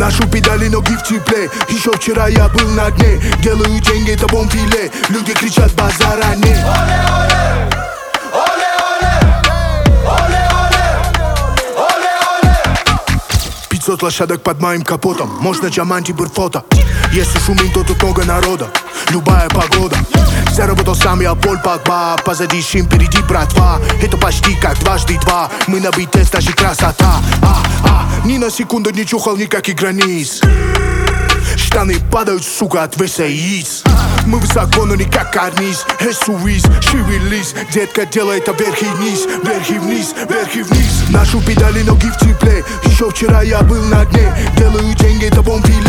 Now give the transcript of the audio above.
Ношу педали, ноги в тепле. Еще вчера я был на дне. Делаю деньги, это бомбиле. Люди кричат базара не. Оле, оле, оле, оле, оле, оле. 500 лошадок под моим капотом. Можно Джаманти фото. Если шумим, то тут много народа. Любая погода. Заработал сам я Поль Погба. Позади шим, впереди братва. Это почти как 2x2. Мы на бите, даже красота. Ни на секунду не чухал никаких границ. Штаны падают, сука, от веса яиц. Мы высоко, но не как карниз. Эсуиз, шевелись. Детка, делай это вверх и вниз. Вверх и вниз, вверх и вниз. Ношу педали, ноги в тепле. Еще вчера я был на дне. Делаю деньги, это бомбиле.